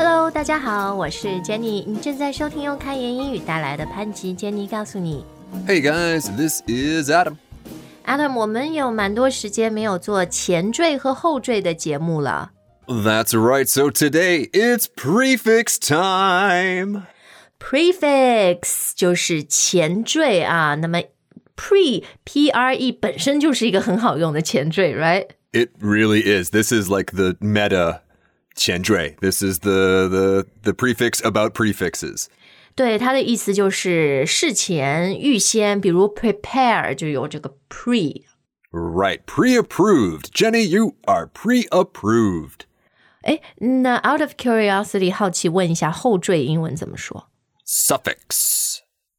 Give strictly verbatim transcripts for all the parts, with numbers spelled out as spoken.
Hello， 大家好，我是 Jenny， 你正在收听用开言英语带来的潘吉 Jenny 告诉你。 Hey guys, this is Adam. 我们有蛮多时间没有做前缀和后缀的节目了。 That's right, so today it's prefix time. Prefix 就是前缀啊，那么 pre, P R E 本身就是一个很好用的前缀 right? It really is. This is like the meta 前缀. This is the, the, the prefix about prefixes. 对，它的意思就是事前预先，比如 prepare 就有这个 pre. Right, pre-approved. Jenny, you are pre-approved. 诶，那 out of curiosity 好奇问一下后缀英文怎么说？ Suffix.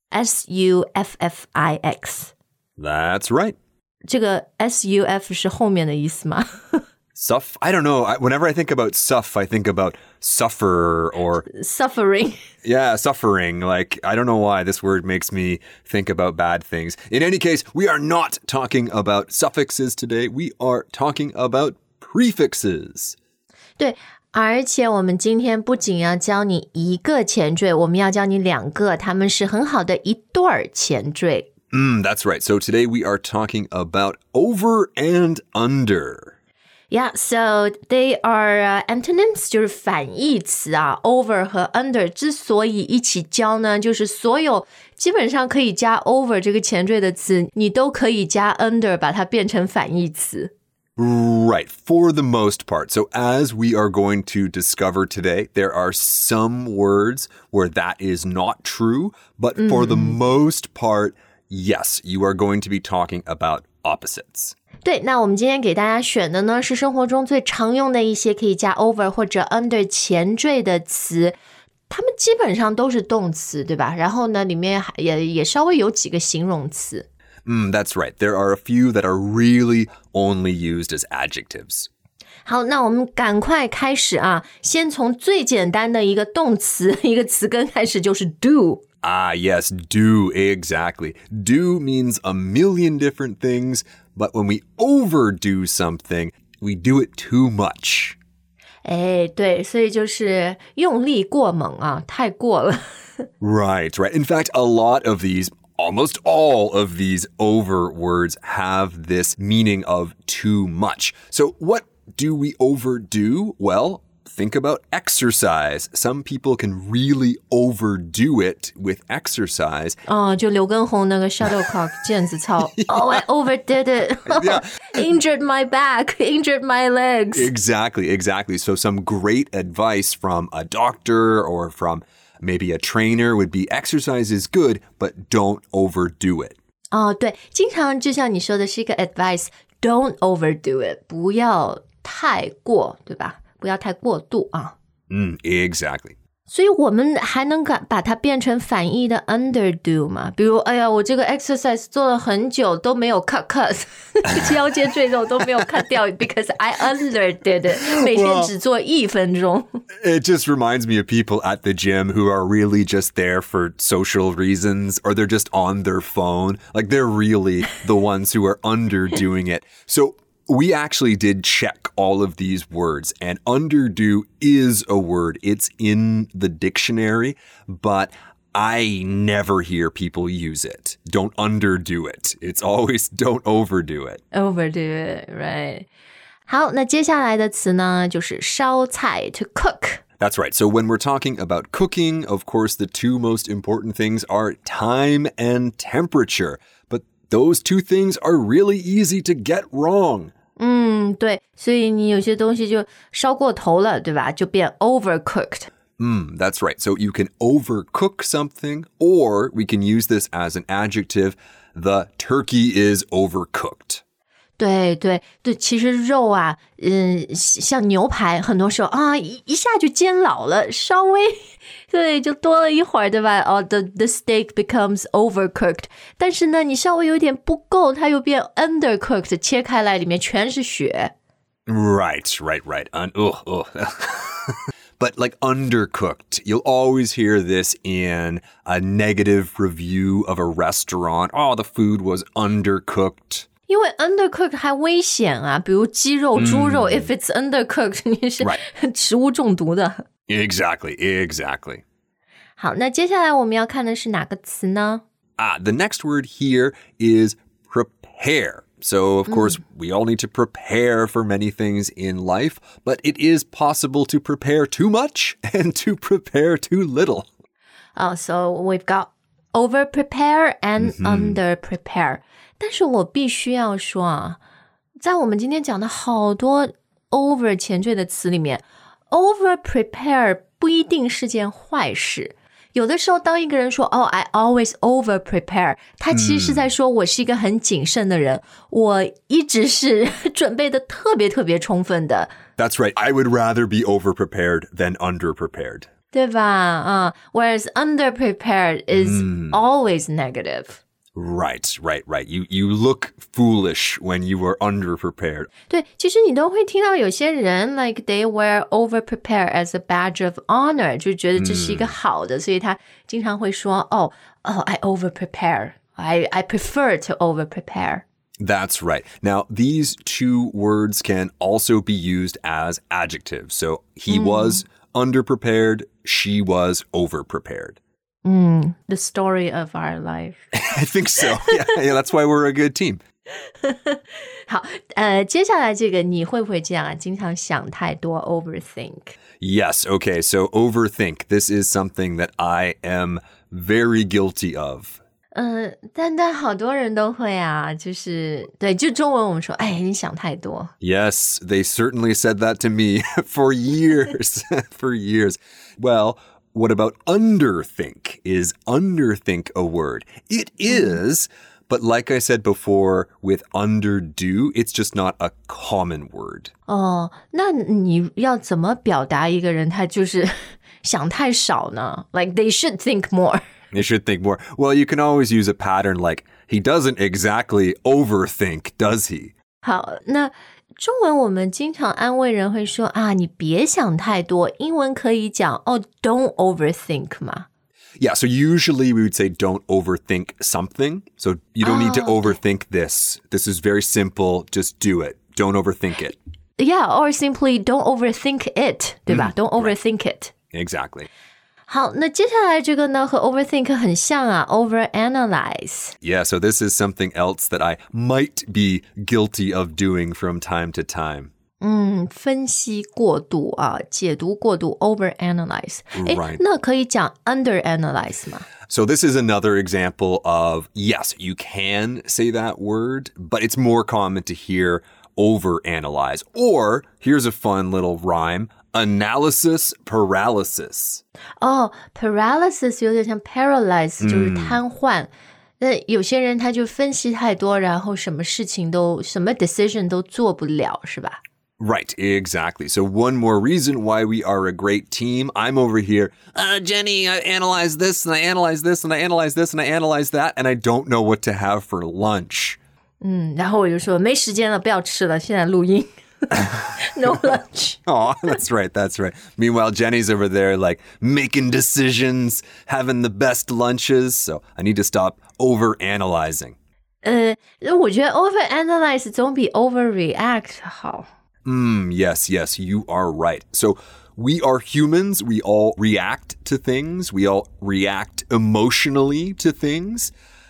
S U F F I X. That's right. 这个 S U F 是后面的意思吗？ Suff? I don't know. I, whenever I think about suff, I think about suffer or... Suffering. Yeah, suffering. Like, I don't know why this word makes me think about bad things. In any case, we are not talking about suffixes today. We are talking about prefixes. 对，而且我们今天不仅要教你一个前缀，我们要教你两个，它们是很好的一对儿前缀。 Mm, that's right. So today we are talking about over and under. Yeah, so they are、uh, antonyms, 就是反义词啊。Over 和 under 之所以一起教呢，就是所有基本上可以加 over 这个前缀的词，你都可以加 under 把它变成反义词。 Right, for the most part. So as we are going to discover today, there are some words where that is not true, but for the most part, yes, you are going to be talking about opposites. 对，那我们今天给大家选的呢，是生活中最常用的一些可以加 over 或者 under 前缀的词，它们基本上都是动词，对吧？然后呢，里面也也稍微有几个形容词。 Mm, that's right. There are a few that are really only used as adjectives. 好，那我们赶快开始啊！先从最简单的一个动词，一个词根开始，就是 do。 Ah, yes, do, exactly. Do means a million different things, but when we overdo something, we do it too much. 哎，对，所以就是用力过猛啊，太过了。 Right, right. In fact, a lot of these, almost all of these over words have this meaning of too much. So what do we overdo? Well, think about exercise. Some people can really overdo it with exercise. 哦，就刘畊宏那个 shuttlecock 毽子操 Oh, I overdid it. Injured my back, injured my legs. Exactly, exactly. So some great advice from a doctor or from maybe a trainer would be exercise is good, but don't overdo it. 哦，对，经常就像你说的是一个 advice, don't overdo it. 不要太过，对吧？不要太过度啊。 Mm, exactly. 所以我们还能把它变成反义的 underdo 嘛？比如，哎呀，我这个 exercise 做了很久都没有 cut cut， 腰间赘肉都没有 cut 掉 because I underdid it， 每天只做一分钟。 It just reminds me of people at the gym who are really just there for social reasons, or they're just on their phone. Like they're really the ones who are underdoing it. So we actually did check all of these words, and underdo is a word. It's in the dictionary, but I never hear people use it. Don't underdo it. It's always don't overdo it. Overdo it, right. 好，那接下来的词呢，就是烧菜 to cook. That's right. So when we're talking about cooking, of course, the two most important things are time and temperature. But those two things are really easy to get wrong. 嗯，对，所以你有些东西就烧过头了，对吧？就变 overcooked. Mm, that's right. So you can overcook something, or we can use this as an adjective. The turkey is overcooked. 对对对，其实肉啊，嗯，像牛排，很多时候啊，一一下就煎老了，稍微对就多了一会儿，对吧？哦、oh, ，the the steak becomes overcooked。但是呢，你稍微有点不够，它又变 undercooked， 切开来里面全是血。 Right, right, right. Un- ugh, ugh. But like undercooked, you'll always hear this in a negative review of a restaurant. Oh, the food was undercooked. 因为 undercooked 还危险啊，比如鸡肉、猪肉、嗯、，if it's undercooked， 你是食物中毒的。 Exactly, exactly. 好，那接下来我们要看的是哪个词呢？ Ah, the next word here is prepare. So, of course, we all need to prepare for many things in life, but it is possible to prepare too much and to prepare too little. Oh, so we've got over prepare and under prepare. 但是我必须要说啊，在我们今天讲的好多 over 前缀的词里面 over prepare 不一定是件坏事。有的时候当一个人说哦 I always over prepare 他其实是在说我是一个很谨慎的人、嗯、我一直是准备的特别特别充分的。 That's right. I would rather be over prepared than under prepared. 对吧、uh, Whereas under prepared is、嗯、always negative. Right, right, right. You you look foolish when you are under-prepared. 对，其实你都会听到有些人 like they wear over-prepare as a badge of honor 就觉得这是一个好的、嗯、所以他经常会说哦、oh, oh, I over-prepare. I, I prefer to over-prepare. That's right. Now, these two words can also be used as adjectives. So he mm. was under-prepared, she was over-prepared. Mm, the story of our life. I think so. Yeah, yeah, that's why we're a good team. 好，呃，接下来这个你会不会这样啊？经常想太多 overthink. Yes, okay. So overthink. This is something that I am very guilty of. 嗯、呃，但但好多人都会啊，就是对，就中文我们说，哎，你想太多。 Yes, they certainly said that to me for years, for years. Well, what about underthink? Is underthink a word? It is, but like I said before, with underdo, it's just not a common word. 哦，那你要怎么表达一个人他就是想太少呢？ Like they should think more. They should think more. Well, you can always use a pattern like, he doesn't exactly overthink, does he? 好，那中文我们经常安慰人会说啊，你别想太多。英文可以讲哦 don't overthink 嘛。 Yeah, so usually we would say don't overthink something. So you don't oh, need to overthink this. This is very simple. Just do it. Don't overthink it. Yeah, or simply don't overthink it, 对吧？ Don't overthink right. it. Exactly. 好，那接下来这个呢和 overthink 很像啊 overanalyze. Yeah, so this is something else that I might be guilty of doing from time to time. 嗯，分析过度啊，解读过度 overanalyze. Right. 那可以讲 underanalyze 吗？ So this is another example of, yes, you can say that word, but it's more common to hear overanalyze. Or, here's a fun little rhyme, analysis paralysis. 哦、oh, paralysis 有点像 paralyze 就是瘫痪。那、嗯、有些人他就分析太多，然后什么事情都什么 decision 都做不了，是吧？ Right, exactly. So one more reason why we are a great team. I'm over here, uh, Jenny, I analyze this and I analyze this and I analyze this and I analyze that and I don't know what to have for lunch. 嗯，然后我就说没时间了，不要吃了，现在录音。No lunch. Oh, that's right. That's right. Meanwhile, Jenny's over there like making decisions, having the best lunches. So I need to stop overanalyzing. 呃，我觉得 overanalyze 总比 overreact 好。 Mm, yes, yes, you are right. So we are humans. We all react to things. We all react emotionally to things.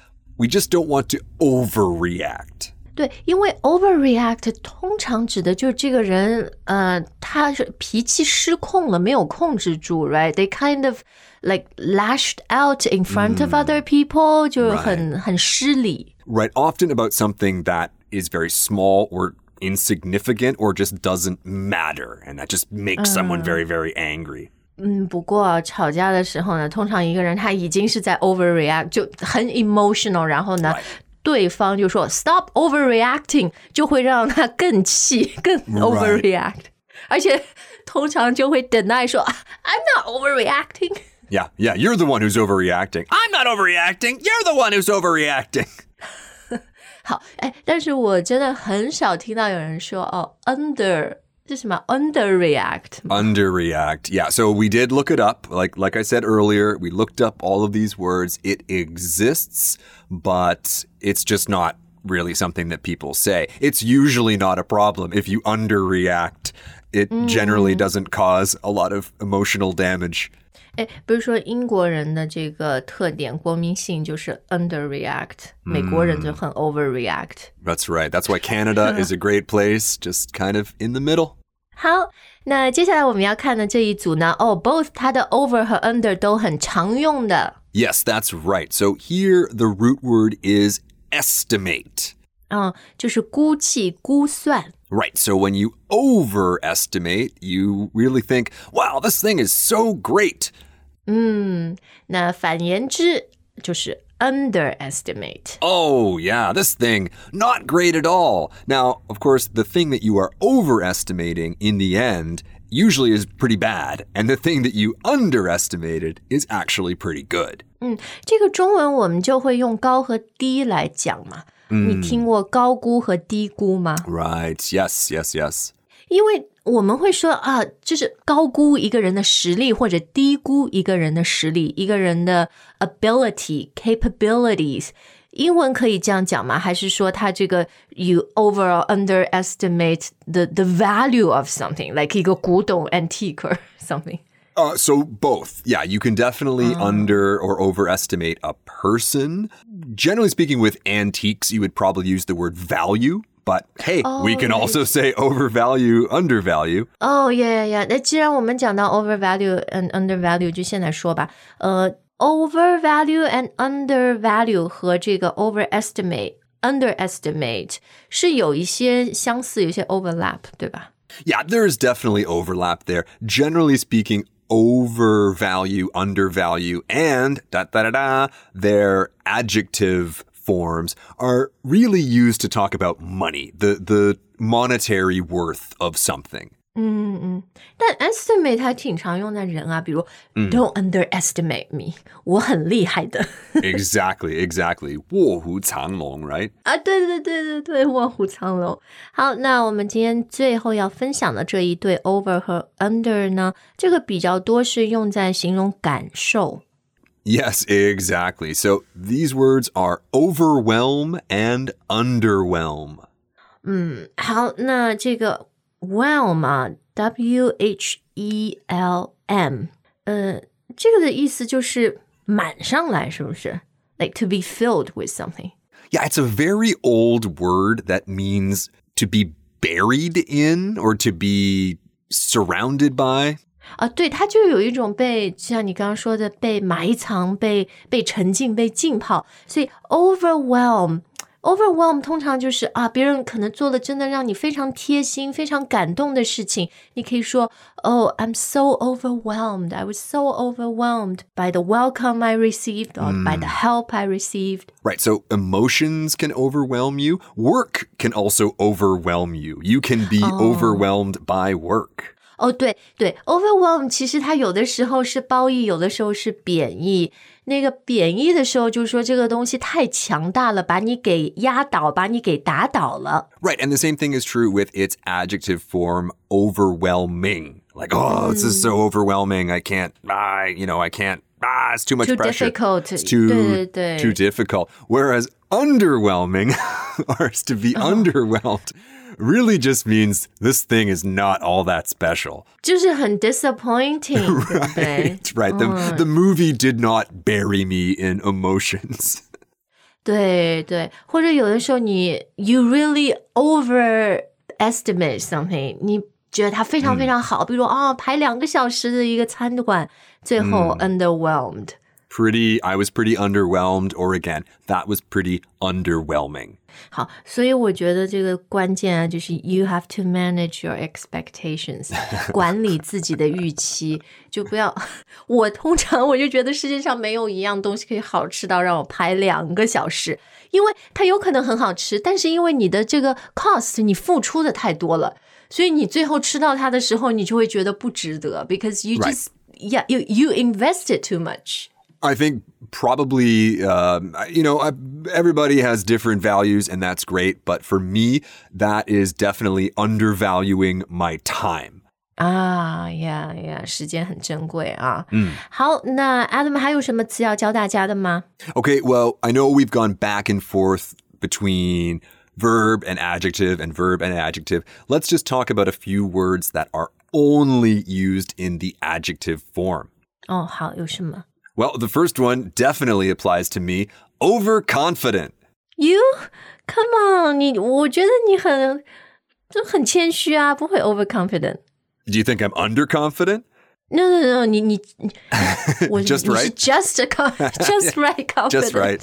We just don't want to overreact. 对，因为 overreact 通常指的就是这个人，呃，他是脾气失控了，没有控制住 ，right? They kind of like lashed out in front of other people， 就很很失礼。 Right, often about something that is very small or insignificant or just doesn't matter, and that just makes someone very, very angry. 嗯，不过吵架的时候呢，通常一个人他已经是在 overreact， 就很 emotional， 然后呢。Right. 对方就说 stop overreacting 就会让他更气更 overreact、right. 而且通常就会 deny 说 I'm not overreacting. Yeah, yeah, you're the one who's overreacting. I'm not overreacting. You're the one who's overreacting. 好，哎，但是我真的很少听到有人说哦 under 这是什么 underreact Underreact, yeah. So we did look it up. Like like I said earlier, we looked up all of these words. It exists, but it's just not really something that people say. It's usually not a problem if you underreact it generally doesn't cause a lot of emotional damage. 哎，比如说英国人的这个特点，国民性就是 underreact，、嗯、美国人就很 overreact。 That's right. That's why Canada is a great place, just kind of in the middle. 好，那接下来我们要看的这一组呢，哦 both 它的 over 和 under 都很常用的。 Yes, that's right. So here the root word is estimate. 嗯，就是估计、估算。 Right, so when you overestimate, you really think, wow, this thing is so great. 嗯，那反言之就是 underestimate. Oh, yeah, this thing, not great at all. Now, of course, the thing that you are overestimating in the end usually is pretty bad, and the thing that you underestimated is actually pretty good. 嗯，这个中文我们就会用高和低来讲嘛。你听过高估和低估吗？ Right, yes, yes, yes. 因为我们会说啊，就是高估一个人的实力或者低估一个人的实力，一个人的 ability, capabilities。英文可以这样讲吗？还是说他这个 you over or underestimate the, the value of something, like 一个古董 antique or something? Uh, so both. Yeah, you can definitely oh. under or overestimate a person. Generally speaking, with antiques, you would probably use the word value. But hey, oh, we can also say overvalue, undervalue. Oh, yeah, yeah. 那既然我们讲到 overvalue and undervalue, 就先来说吧。呃 overvalue and undervalue 和这个 overestimate, underestimate 是有一些相似，有一些 overlap, 对吧？ Yeah, there is definitely overlap there. Generally speaking, overvalue, undervalue, and da da da da, their adjective forms are really used to talk about money, the the monetary worth of something. 嗯嗯，但 estimate 还挺常用在人啊，比如、嗯、don't underestimate me， 我很厉害的。 Exactly, exactly. 卧虎藏龙 right? 啊，对对对对对，卧虎藏龙。好，那我们今天最后要分享的这一对 over 和 under 呢，这个比较多是用在形容感受。 Yes, exactly. So these words are overwhelm and underwhelm. 嗯，好，那这个 whelm 啊 W H E L M 呃，这个的意思就是满上来，是不是？ Like to be filled with something. Yeah, it's a very old word that means to be buried in or to be surrounded by. 啊，对，它就有一种被像你刚刚说的被埋藏、被被沉浸、被浸泡，所以 overwhelm overwhelm 通常就是啊，别人可能做了真的让你非常贴心、非常感动的事情，你可以说 Oh, I'm so overwhelmed. I was so overwhelmed by the welcome I received or mm. by the help I received. Right, so emotions can overwhelm you. Work can also overwhelm you. You can be oh. overwhelmed by work. 哦，对对 overwhelm 其实它有的时候是褒义，有的时候是贬义。那个贬义的时候就是说这个东西太强大了，把你给压倒，把你给打倒了。 Right, and the same thing is true with its adjective form overwhelming. Like, oh, this is so overwhelming. I can't, ah, you know, I can't, ah, it's too much too pressure. Difficult. It's too, 对对对 too difficult. Whereas underwhelming, or to be oh. underwhelmed, really just means this thing is not all that special. 就是很 disappointing. Right, right. The, the movie did not bury me in emotions. 对对，或者有的时候你 you really overestimate something， 你觉得它非常非常好，嗯、比如啊、哦、排两个小时的一个餐馆，最后、嗯、underwhelmed。 Pretty, I was pretty underwhelmed, or again, that was pretty underwhelming. 好，所以我觉得这个关键啊，就是 you have to manage your expectations， 管理自己的预期，就不要。我通常我就觉得世界上没有一样东西可以好吃到让我排两个小时，因为它有可能很好吃，但是因为你的这个 cost， 你付出的太多了，所以你最后吃到它的时候，你就会觉得不值得 ，because you just、right. yeah you you invested too much. I think probably, uh, you know, everybody has different values and that's great. But for me, that is definitely undervaluing my time. 啊 yeah, yeah, 时间很珍贵啊。嗯，好，那 Adam 还有什么词要教大家的吗？ Okay, well, I know we've gone back and forth between verb and adjective and verb and adjective. Let's just talk about a few words that are only used in the adjective form. 哦，好，有什么？ Well, the first one definitely applies to me. Overconfident. You? Come on, 你我觉得你很就很谦虚啊，不会 overconfident. Do you think I'm underconfident? No, no, no. 你你我 Just 你 right? 是 just a just right confident. Just right.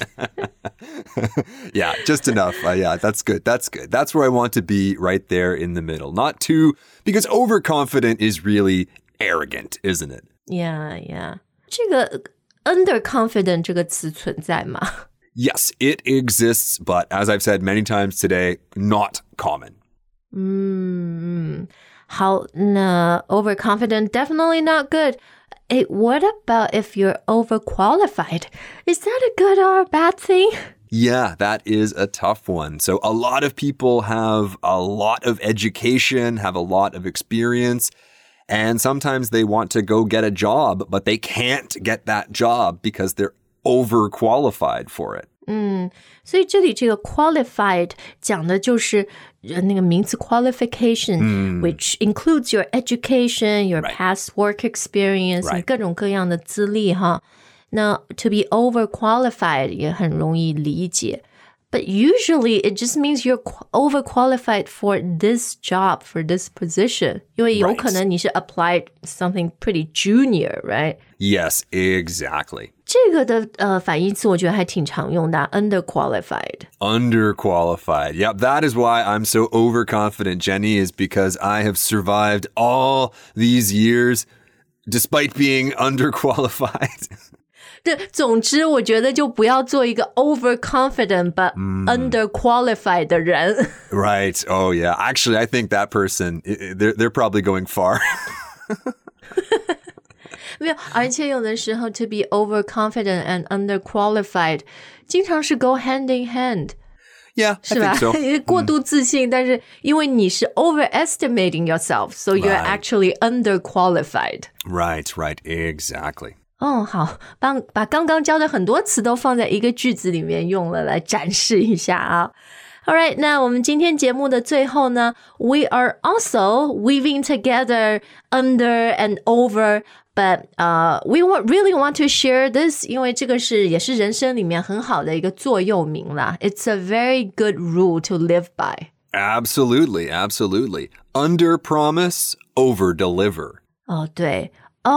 Yeah, just enough. Uh, yeah, that's good. That's good. That's where I want to be, right there in the middle. Not too, because overconfident is really arrogant, isn't it? Yeah, yeah. 这个 underconfident 这个词存在吗？ Yes, it exists, but as I've said many times today, not common. 嗯，好，那 overconfident definitely not good. Hey, what about if you're overqualified? Is that a good or a bad thing? Yeah, that is a tough one. So a lot of people have a lot of education, have a lot of experience, and sometimes they want to go get a job, but they can't get that job because they're overqualified for it. 嗯，所以这里这个 qualified 讲的就是那个名词 qualification,、嗯、which includes your education, your、right. past work experience、right. 各种各样的资历哈。那 to be overqualified 也很容易理解。But usually it just means you're overqualified for this job, for this position. 因为有可能你是 applied something pretty junior, right? Yes, exactly. 这个的呃反义词我觉得还挺常用的 underqualified. Underqualified. Yep, that is why I'm so overconfident, Jenny, is because I have survived all these years despite being underqualified. 对，总之我觉得就不要做一个 overconfident but、mm. underqualified 的人。 Right. Oh, yeah. Actually, I think that person, they're, they're probably going far. 没有，而且有的时候 to be overconfident and underqualified 经常是 go hand in hand. Yeah, 是吧？ I think so. 过度自信、嗯、但是因为你是 overestimating yourself, so you're、right. actually underqualified. Right, right. Exactly. 哦，好，把把刚刚教的很多词都放在一个句子里面用了，来展示一下啊。Alright, 那我们今天节目的最后呢 we are also weaving together under and over, but uh, we want, really want to share this, 因为这个是也是人生里面很好的一个座右铭啦。It's a very good rule to live by. Absolutely, absolutely. Under promise, over deliver. 哦，对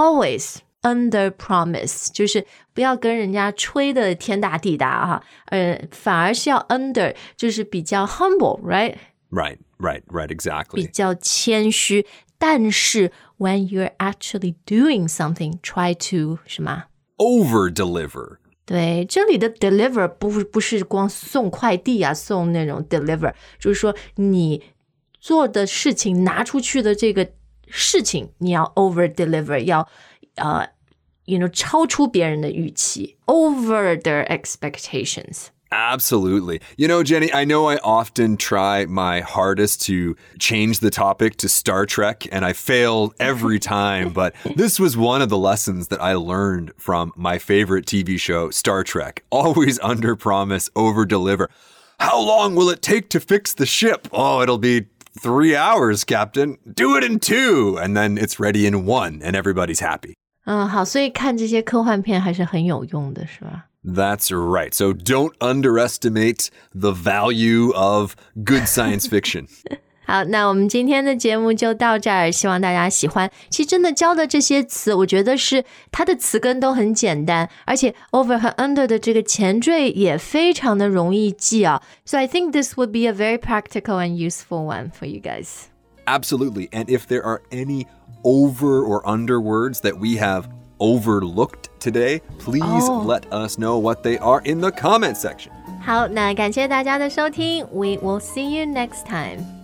always.Under promise 就是不要跟人家吹的天大地大哈，呃，反而是要 under 就是比较 humble, right? Right, right, right, exactly. 比较谦虚，但是 when you're actually doing something, try to 什么 over deliver. 对，这里的 deliver 不不是光送快递啊，送那种 deliver， 就是说你做的事情拿出去的这个事情，你要 over deliver， 要呃、uh, you know, 超出别人的预期 over their expectations. Absolutely. You know, Jenny, I know I often try my hardest to change the topic to Star Trek, and I fail every time, but this was one of the lessons that I learned from my favorite T V show, Star Trek. Always under promise, over deliver. How long will it take to fix the ship? Oh, it'll be three hours, Captain. Do it in two. And then it's ready in one, and everybody's happy. 嗯，好，所以看这些科幻片还是很有用的，是吧？ That's right. So don't underestimate the value of good science fiction. 好，那我们今天的节目就到这儿，希望大家喜欢。其实真的教的这些词，我觉得是它的词根都很简单，而且 over 和 under 的这个前缀也非常的容易记啊。So I think this would be a very practical and useful one for you guys. Absolutely. And if there are any over or under words that we have overlooked today, please oh. let us know what they are in the comment section. 好，那感谢大家的收听， We will see you next time.